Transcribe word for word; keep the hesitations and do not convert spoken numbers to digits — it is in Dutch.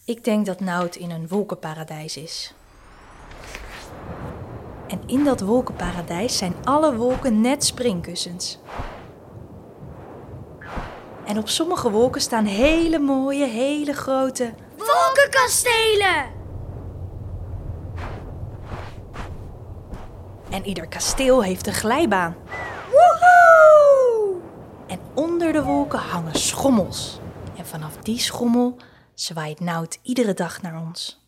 Ik denk dat Nout in een wolkenparadijs is. En in dat wolkenparadijs zijn alle wolken net springkussens. En op sommige wolken staan hele mooie, hele grote... wolkenkastelen! En ieder kasteel heeft een glijbaan. Woehoe! En onder de wolken hangen schommels. En vanaf die schommel zwaait Nout iedere dag naar ons.